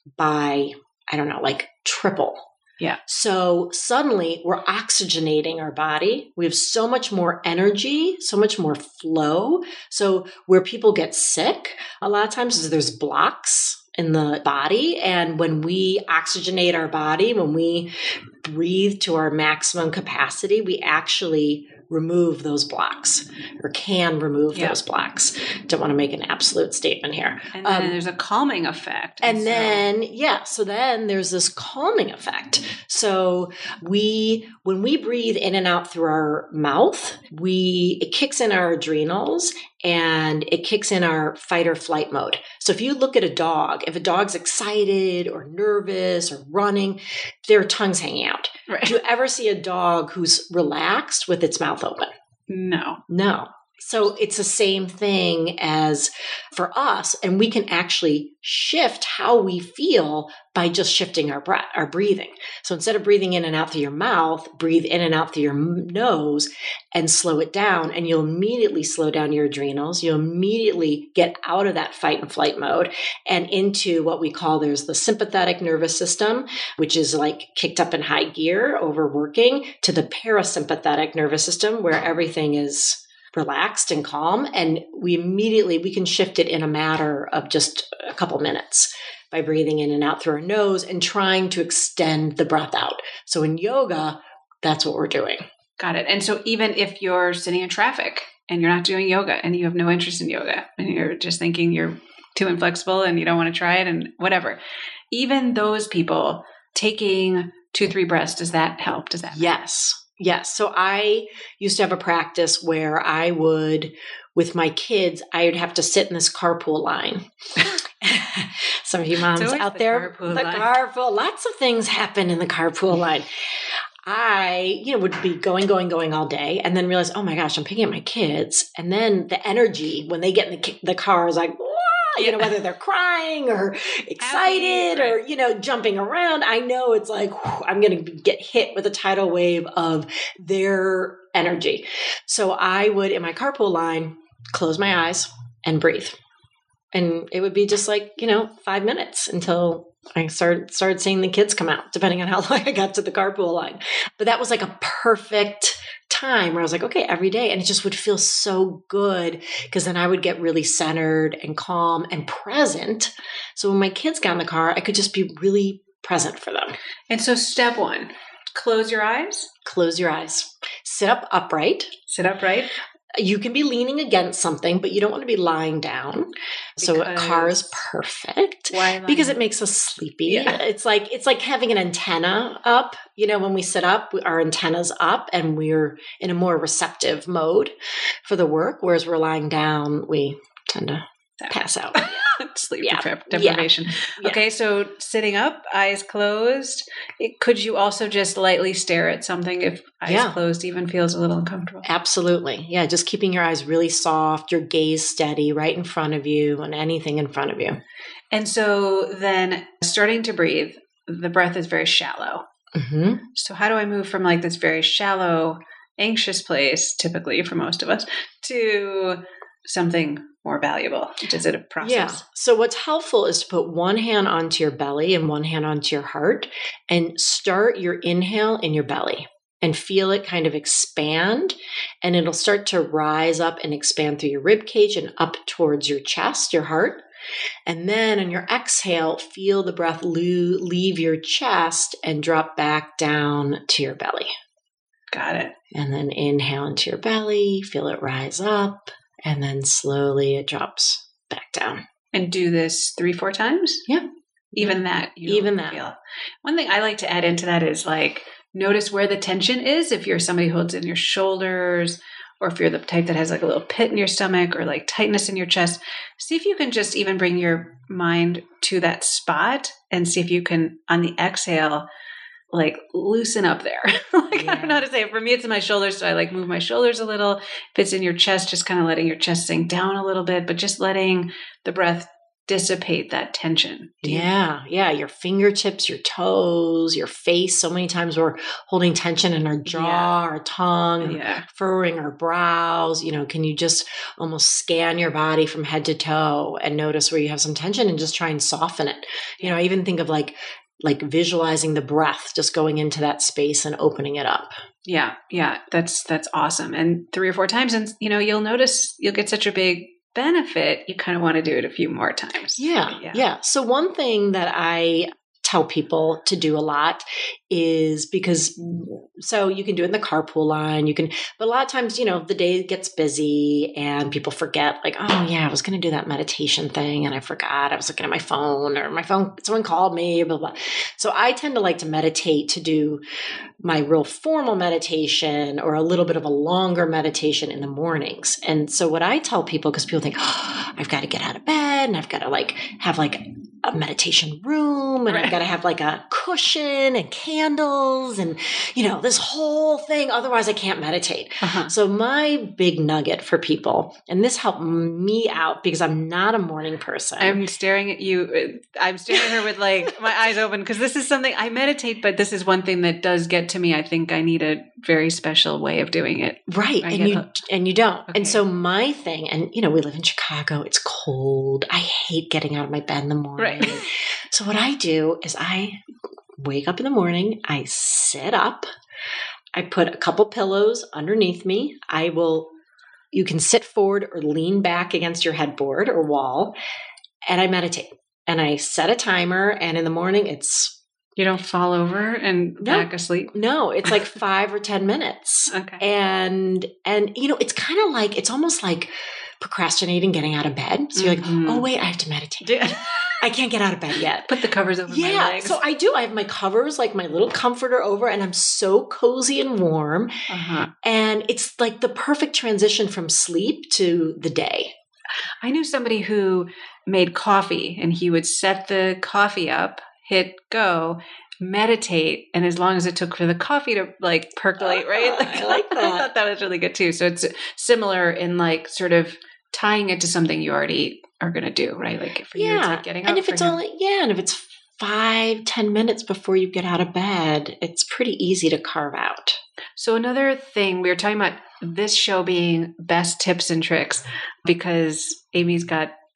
Speaker 2: by, I don't know, like triple.
Speaker 1: Yeah.
Speaker 2: So suddenly we're oxygenating our body. We have so much more energy, so much more flow. So where people get sick, a lot of times is there's blocks in the body. And when we oxygenate our body, when we breathe to our maximum capacity, we actually remove those blocks or can remove yeah. those blocks. Don't want to make an absolute statement here.
Speaker 1: And then um, there's a calming effect.
Speaker 2: And, and so- then, yeah, so then there's this calming effect. So we, when we breathe in and out through our mouth, we, it kicks in our adrenals and it kicks in our fight or flight mode. So if you look at a dog, if a dog's excited or nervous or running, their tongue's hanging out. Right. Do you ever see a dog who's relaxed with its mouth open?
Speaker 1: No.
Speaker 2: No. So it's the same thing as for us, and we can actually shift how we feel by just shifting our breath, our breathing. So instead of breathing in and out through your mouth, breathe in and out through your nose and slow it down, and you'll immediately slow down your adrenals. You'll immediately get out of that fight and flight mode and into what we call, there's the sympathetic nervous system, which is like kicked up in high gear, overworking, to the parasympathetic nervous system where everything is relaxed and calm. And we immediately, we can shift it in a matter of just a couple minutes by breathing in and out through our nose and trying to extend the breath out. So in yoga, that's what we're doing.
Speaker 1: Got it. And so even if you're sitting in traffic and you're not doing yoga and you have no interest in yoga and you're just thinking you're too inflexible and you don't want to try it and whatever, even those people taking two, three breaths, does that help? Does that?
Speaker 2: Yes. Yes. So I used to have a practice where I would, with my kids, I would have to sit in this carpool line. Some of you moms out
Speaker 1: the
Speaker 2: there,
Speaker 1: carpool
Speaker 2: the
Speaker 1: line.
Speaker 2: carpool, lots of things happen in the carpool line. I, you know, would be going, going, going all day and then realize, oh my gosh, I'm picking up my kids. And then the energy when they get in the, the car is like, you know, whether they're crying or excited
Speaker 1: Happy, right.
Speaker 2: or, you know, jumping around, I know it's like, whew, I'm going to get hit with a tidal wave of their energy. So I would, in my carpool line, close my eyes and breathe. And it would be just like, you know, five minutes until I started, started seeing the kids come out, depending on how long I got to the carpool line. But that was like a perfect time where I was like, okay, every day. And it just would feel so good because then I would get really centered and calm and present. So when my kids got in the car, I could just be really present for them.
Speaker 1: And so step one, close your eyes.
Speaker 2: Close your eyes. Sit up upright.
Speaker 1: Sit upright.
Speaker 2: You can be leaning against something, but you don't want to be lying down. Because so a car is perfect.
Speaker 1: Why?
Speaker 2: Because it makes us sleepy.
Speaker 1: Yeah.
Speaker 2: It's like it's like having an antenna up. You know, when we sit up, our antenna's up and we're in a more receptive mode for the work. Whereas we're lying down, we tend to pass out.
Speaker 1: Sleep
Speaker 2: Yeah.
Speaker 1: depri- deprivation.
Speaker 2: Yeah.
Speaker 1: Okay, so sitting up, eyes closed. It, could you also just lightly stare at something if eyes
Speaker 2: Yeah.
Speaker 1: closed even feels a little uncomfortable?
Speaker 2: Absolutely. Yeah, just keeping your eyes really soft, your gaze steady right in front of you and anything in front of you.
Speaker 1: And so then starting to breathe, the breath is very shallow.
Speaker 2: Mm-hmm.
Speaker 1: So how do I move from like this very shallow, anxious place, typically for most of us, to something more valuable? Is it a process?
Speaker 2: Yeah. So what's helpful is to put one hand onto your belly and one hand onto your heart and start your inhale in your belly and feel it kind of expand, and it'll start to rise up and expand through your rib cage and up towards your chest, your heart. And then on your exhale, feel the breath leave your chest and drop back down to your belly.
Speaker 1: Got it.
Speaker 2: And then inhale into your belly, feel it rise up. And then slowly it drops back down.
Speaker 1: And do this three, four times?
Speaker 2: Yeah.
Speaker 1: Even that. You
Speaker 2: Even that.
Speaker 1: Feel. One thing I like to add into that is like, notice where the tension is. If you're somebody who holds in your shoulders, or if you're the type that has like a little pit in your stomach or like tightness in your chest, see if you can just even bring your mind to that spot and see if you can, on the exhale, like loosen up there. like
Speaker 2: Yeah.
Speaker 1: I don't know how to say it. For me, it's in my shoulders. So I like move my shoulders a little. If it's in your chest, just kind of letting your chest sink down a little bit, but just letting the breath dissipate that tension. Do you-
Speaker 2: Yeah. Yeah. Your fingertips, your toes, your face. So many times we're holding tension in our jaw,
Speaker 1: Yeah.
Speaker 2: our tongue,
Speaker 1: Yeah.
Speaker 2: furrowing our brows. You know, can you just almost scan your body from head to toe and notice where you have some tension and just try and soften it? You know, I even think of like, like visualizing the breath just going into that space and opening it up.
Speaker 1: Yeah. Yeah. That's, that's awesome. And three or four times, and you know, you'll notice you'll get such a big benefit. You kind of want to do it a few more times.
Speaker 2: Yeah,
Speaker 1: Yeah.
Speaker 2: yeah. So one thing that I tell people to do a lot is because, so you can do it in the carpool line, you can, but a lot of times, you know, the day gets busy and people forget like, oh yeah, I was going to do that meditation thing and I forgot, I was looking at my phone or my phone, someone called me, blah, blah. So I tend to like to meditate, to do my real formal meditation or a little bit of a longer meditation in the mornings. And so what I tell people, because people think, oh, I've got to get out of bed and I've got to like have like a meditation room and
Speaker 1: Right.
Speaker 2: I've got to have like a cushion and candles and, you know, this whole thing. Otherwise I can't meditate.
Speaker 1: Uh-huh.
Speaker 2: So my big nugget for people, and this helped me out because I'm not a morning person.
Speaker 1: I'm staring at you. I'm staring at her with like my eyes open because this is something I meditate, but this is one thing that does get to me. I think I need a very special way of doing it.
Speaker 2: Right.
Speaker 1: I
Speaker 2: And
Speaker 1: get
Speaker 2: you
Speaker 1: the-
Speaker 2: and you don't.
Speaker 1: Okay.
Speaker 2: And so my thing, and you know, we live in Chicago, it's cold. I hate getting out of my bed in the morning.
Speaker 1: Right.
Speaker 2: So what I do is I wake up in the morning, I sit up, I put a couple pillows underneath me. I will you can sit forward or lean back against your headboard or wall, and I meditate. And I set a timer, and in the morning it's
Speaker 1: You don't fall over and
Speaker 2: No.
Speaker 1: back asleep.
Speaker 2: no, it's like five or ten minutes.
Speaker 1: Okay.
Speaker 2: And and you know, it's kind of like it's almost like procrastinating getting out of bed. So you're like,
Speaker 1: Mhm.
Speaker 2: oh wait, I have to meditate. I can't get out of bed yet.
Speaker 1: Put the covers over my
Speaker 2: Yeah,
Speaker 1: legs.
Speaker 2: so I do. I have my covers, like my little comforter over, and I'm so cozy and warm.
Speaker 1: uh-huh.
Speaker 2: And it's like the perfect transition from sleep to the day.
Speaker 1: I knew somebody who made coffee and he would set the coffee up, hit go, meditate, and as long as it took for the coffee to like percolate, right?
Speaker 2: I like
Speaker 1: I
Speaker 2: that.
Speaker 1: thought that was really good too. So it's similar in like sort of tying it to something you already are going to do, right? Like for you, it's
Speaker 2: Yeah.
Speaker 1: like getting up.
Speaker 2: And if
Speaker 1: for
Speaker 2: it's
Speaker 1: him-
Speaker 2: only, yeah, and if it's five, ten minutes before you get out of bed, it's pretty easy to carve out.
Speaker 1: So another thing, we were talking about this show being best tips and tricks because Amy's got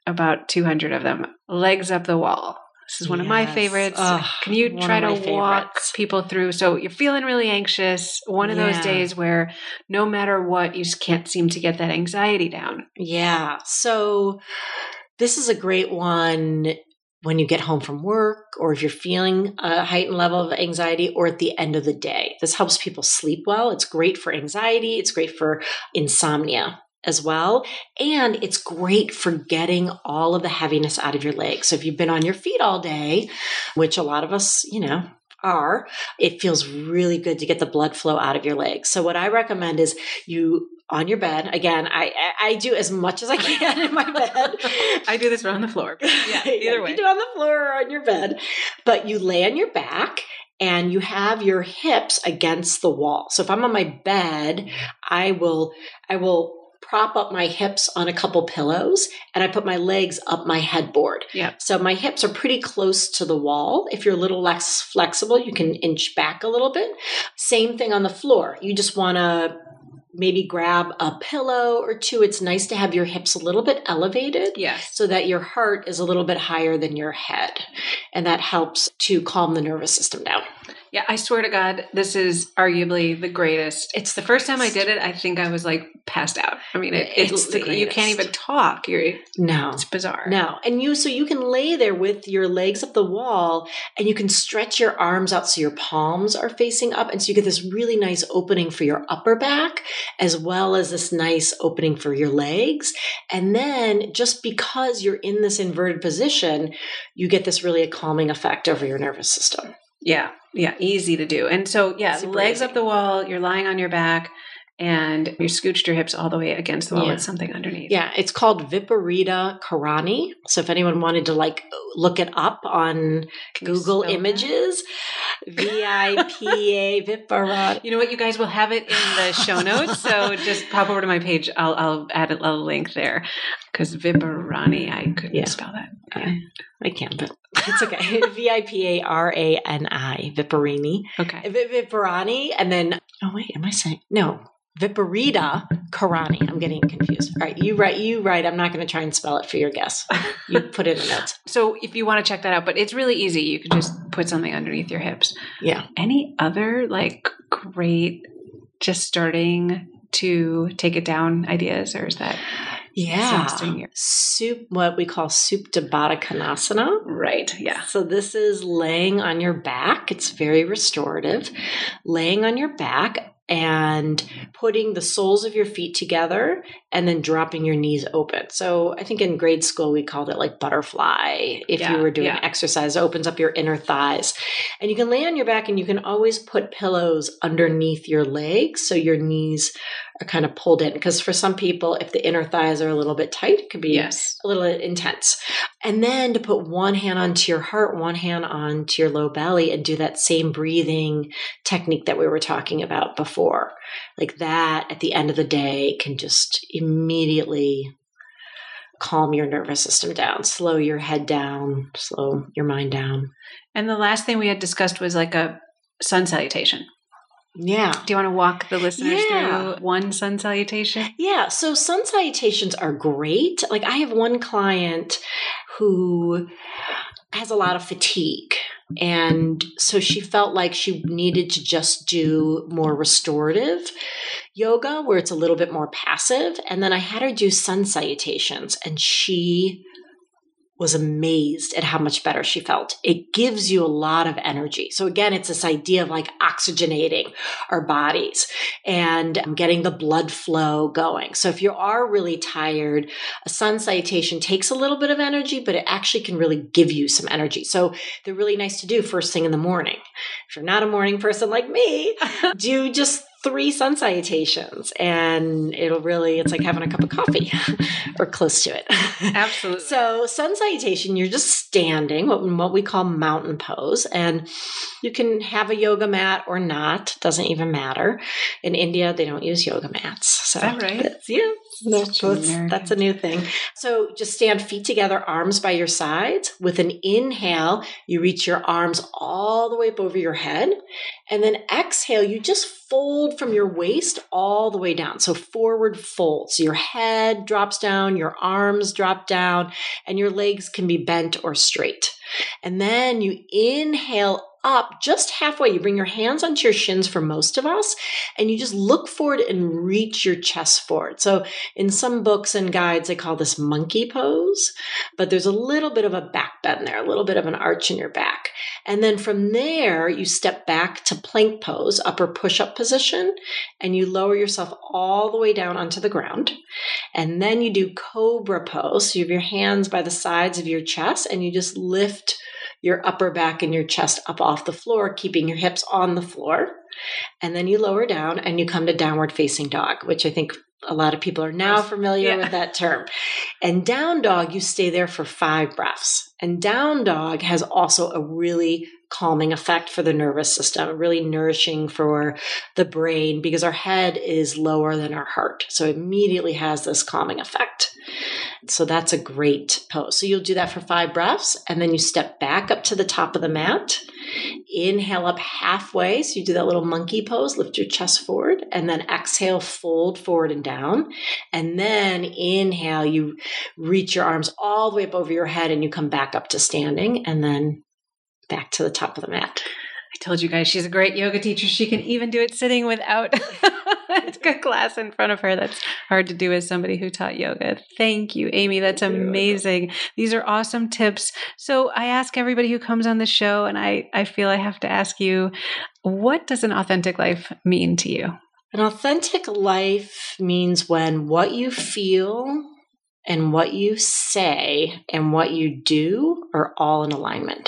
Speaker 1: about two hundred of them. Legs up the wall. This is one yes. of my favorites. Ugh, Can you try to walk people through? So you're feeling really anxious. One of yeah. those days where no matter what, you just can't seem to get that anxiety down.
Speaker 2: Yeah. So this is a great one when you get home from work, or if you're feeling a heightened level of anxiety, or at the end of the day. This helps people sleep well. It's great for anxiety. It's great for insomnia as well. And it's great for getting all of the heaviness out of your legs. So if you've been on your feet all day, which a lot of us, you know, are, it feels really good to get the blood flow out of your legs. So what I recommend is you on your bed. Again, I I do as much as I can in my bed.
Speaker 1: I do this on the floor. But yeah, either way.
Speaker 2: You do it on the floor or on your bed. But you lay on your back and you have your hips against the wall. So if I'm on my bed, I will I will prop up my hips on a couple pillows and I put my legs up my headboard.
Speaker 1: Yeah.
Speaker 2: So my hips are pretty close to the wall. If you're a little less flexible, you can inch back a little bit. Same thing on the floor. You just want to maybe grab a pillow or two. It's nice to have your hips a little bit elevated.
Speaker 1: Yes.
Speaker 2: So that your heart is a little bit higher than your head. And that helps to calm the nervous system down.
Speaker 1: Yeah, I swear to God, this is arguably the greatest. It's the first time I did it, I think I was like passed out. I mean, it, it's, it's the greatest. You can't even talk. You're,
Speaker 2: no.
Speaker 1: It's bizarre.
Speaker 2: No. And you, so you can lay there with your legs up the wall and you can stretch your arms out so your palms are facing up. And so you get this really nice opening for your upper back, as well as this nice opening for your legs. And then just because you're in this inverted position, you get this really calming effect over your nervous system.
Speaker 1: Yeah. Yeah. Easy to do. And so, yeah,
Speaker 2: Super
Speaker 1: legs
Speaker 2: easy.
Speaker 1: Up the wall, you're lying on your back and you scooched your hips all the way against the wall
Speaker 2: yeah.
Speaker 1: with something underneath.
Speaker 2: Yeah. It's called Viparita Karani. So if anyone wanted to like look it up on Can Google Images, V I P A Viparita.
Speaker 1: You know what? You guys will have it in the show notes. So just pop over to my page. I'll, I'll add a little link there because Viparani, I couldn't yeah. spell that.
Speaker 2: Yeah. I can, but it's okay. V I P A R A N I, Viparini.
Speaker 1: Okay.
Speaker 2: Viparani, and then, oh wait, am I saying, no, Viparita Karani. I'm getting confused. All right, you write, you write. I'm not going to try and spell it for your guess. You put it in the notes.
Speaker 1: So if you want to check that out, but it's really easy. You can just put something underneath your hips.
Speaker 2: Yeah.
Speaker 1: Any other like great, just starting to take it down ideas, or is that...
Speaker 2: Yeah. Soup, what we call Supta Baddha Konasana.
Speaker 1: Right. Yeah.
Speaker 2: So this is laying on your back. It's very restorative. Laying on your back and putting the soles of your feet together and then dropping your knees open. So I think in grade school, we called it like butterfly. If yeah, you were doing yeah. exercise, it opens up your inner thighs. And you can lay on your back and you can always put pillows underneath your legs so your knees are kind of pulled in. Because for some people, if the inner thighs are a little bit tight, it could be
Speaker 1: yes.
Speaker 2: a little intense. And then to put one hand onto your heart, one hand onto your low belly and do that same breathing technique that we were talking about before. Like that at the end of the day can just immediately calm your nervous system down, slow your head down, slow your mind down.
Speaker 1: And the last thing we had discussed was like a sun salutation.
Speaker 2: Yeah.
Speaker 1: Do you want to walk the listeners
Speaker 2: yeah.
Speaker 1: through one sun salutation?
Speaker 2: Yeah. So sun salutations are great. Like I have one client who has a lot of fatigue. And so she felt like she needed to just do more restorative yoga where it's a little bit more passive. And then I had her do sun salutations and she was amazed at how much better she felt. It gives you a lot of energy. So again, it's this idea of like oxygenating our bodies and getting the blood flow going. So if you are really tired, a sun salutation takes a little bit of energy, but it actually can really give you some energy. So they're really nice to do first thing in the morning. If you're not a morning person like me, do just three sun salutations and it'll really, it's like having a cup of coffee or close to it.
Speaker 1: Absolutely.
Speaker 2: So sun salutation, you're just standing, what, what we call mountain pose. And you can have a yoga mat or not, doesn't even matter. In India, they don't use yoga mats. So
Speaker 1: Is that right?
Speaker 2: That's, yeah, that's, that's a new thing. So just stand feet together, arms by your sides. With an inhale, you reach your arms all the way up over your head. And then exhale, you just fold from your waist all the way down. So forward fold. So your head drops down, your arms drop down, and your legs can be bent or straight. And then you inhale up just halfway. You bring your hands onto your shins for most of us, and you just look forward and reach your chest forward. So in some books and guides, they call this monkey pose, but there's a little bit of a back bend there, a little bit of an arch in your back. And then from there, you step back to plank pose, upper push-up position, and you lower yourself all the way down onto the ground. And then you do cobra pose. So you have your hands by the sides of your chest, and you just lift your upper back and your chest up off the floor, keeping your hips on the floor. And then you lower down and you come to downward facing dog, which I think a lot of people are now familiar yeah. with that term. And down dog, you stay there for five breaths. And down dog has also a really calming effect for the nervous system, really nourishing for the brain, because our head is lower than our heart. So it immediately has this calming effect. So that's a great pose. So you'll do that for five breaths, and then you step back up to the top of the mat. Inhale up halfway. So you do that little monkey pose, lift your chest forward, and then exhale, fold forward and down. And then inhale, you reach your arms all the way up over your head and you come back up to standing, and then back to the top of the mat.
Speaker 1: I told you guys she's a great yoga teacher. She can even do it sitting without a class in front of her. That's hard to do as somebody who taught yoga. Thank you, Amy. That's amazing. These are awesome tips. So I ask everybody who comes on the show, and I, I feel I have to ask you, what does an authentic life mean to you?
Speaker 2: An authentic life means when what you feel and what you say and what you do are all in alignment.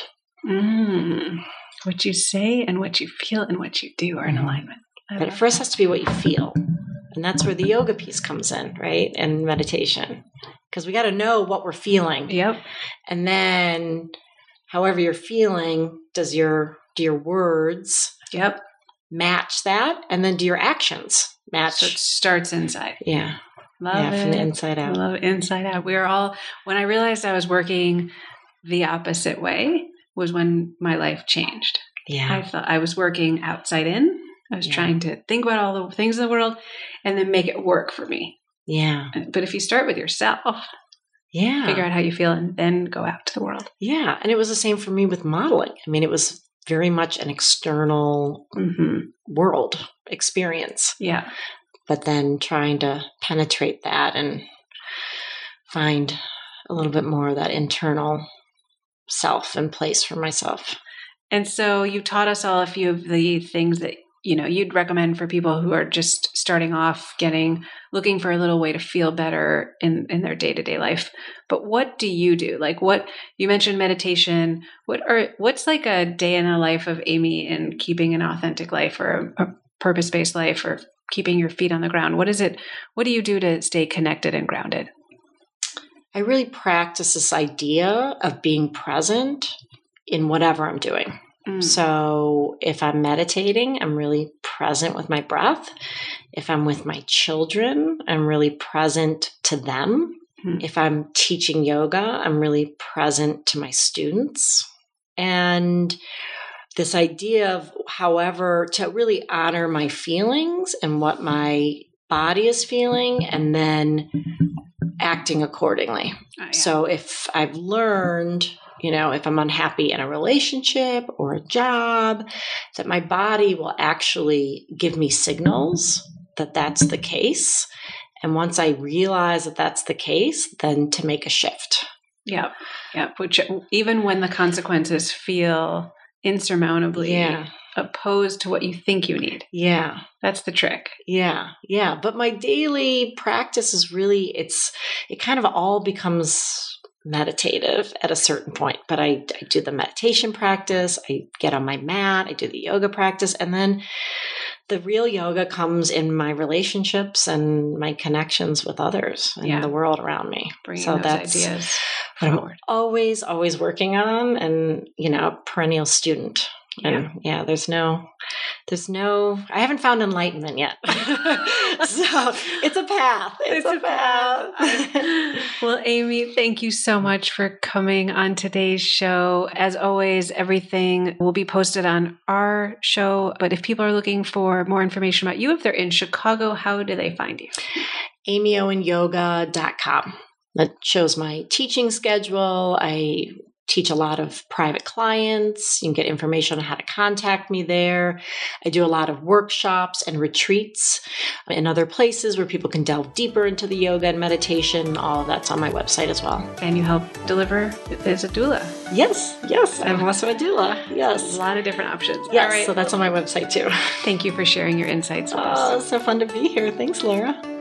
Speaker 1: Mm. What you say and what you feel and what you do are in alignment. I
Speaker 2: but it first that. has to be what you feel. And that's where the yoga piece comes in, right? And meditation. Because we got to know what we're feeling.
Speaker 1: Yep.
Speaker 2: And then however you're feeling, does your do your words
Speaker 1: yep.
Speaker 2: match that? And then do your actions match?
Speaker 1: So it starts inside.
Speaker 2: Yeah.
Speaker 1: Love
Speaker 2: yeah,
Speaker 1: it.
Speaker 2: From the inside out.
Speaker 1: I love it. Inside out. We are all, when I realized I was working the opposite way, was when my life changed.
Speaker 2: Yeah.
Speaker 1: I thought I was working outside in. I was yeah. trying to think about all the things in the world and then make it work for me.
Speaker 2: Yeah.
Speaker 1: But if you start with yourself,
Speaker 2: yeah,
Speaker 1: figure out how you feel and then go out to the world.
Speaker 2: Yeah. And it was the same for me with modeling. I mean, it was very much an external mm-hmm. world experience.
Speaker 1: Yeah.
Speaker 2: But then trying to penetrate that and find a little bit more of that internal self and place for myself.
Speaker 1: And so you taught us all a few of the things that, you know, you'd recommend for people who are just starting off, getting, looking for a little way to feel better in, in their day-to-day life. But what do you do? Like what, you mentioned meditation. What are, what's like a day in the life of Amy in keeping an authentic life or a, a purpose-based life or keeping your feet on the ground? What is it? What do you do to stay connected and grounded?
Speaker 2: I really practice this idea of being present in whatever I'm doing. Mm. So if I'm meditating, I'm really present with my breath. If I'm with my children, I'm really present to them. Mm. If I'm teaching yoga, I'm really present to my students. And this idea of however, to really honor my feelings and what my body is feeling, and then acting accordingly. Oh, yeah. So if I've learned, you know, if I'm unhappy in a relationship or a job, that my body will actually give me signals that that's the case. And once I realize that that's the case, then to make a shift.
Speaker 1: Yeah. Yeah. Which even when the consequences feel insurmountably yeah. opposed to what you think you need.
Speaker 2: Yeah.
Speaker 1: That's the trick.
Speaker 2: Yeah. Yeah. But my daily practice is really, it's, it kind of all becomes meditative at a certain point. But I, I do the meditation practice, I get on my mat, I do the yoga practice, and then the real yoga comes in my relationships and my connections with others and yeah. the world around me.
Speaker 1: Bringing
Speaker 2: so
Speaker 1: those
Speaker 2: that's
Speaker 1: ideas
Speaker 2: what
Speaker 1: forward.
Speaker 2: I'm always, always working on, and, you know, perennial student And yeah, yeah there's no, there's no, I haven't found enlightenment yet. So it's a path. It's, it's a, a path.
Speaker 1: path. Well, Amy, thank you so much for coming on today's show. As always, everything will be posted on our show. But if people are looking for more information about you, if they're in Chicago, how do they find you?
Speaker 2: amy owen yoga dot com. That shows my teaching schedule. I teach a lot of private clients. You can get information on how to contact me there. I do a lot of workshops and retreats in other places where people can delve deeper into the yoga and meditation. All of that's on my website as well.
Speaker 1: And you help deliver as a doula.
Speaker 2: Yes, yes. I'm also a doula. Yes.
Speaker 1: A lot of different options.
Speaker 2: Yes,
Speaker 1: all right.
Speaker 2: So that's on my website too.
Speaker 1: Thank you for sharing your insights with
Speaker 2: oh,
Speaker 1: us.
Speaker 2: Oh, so fun to be here. Thanks, Laura.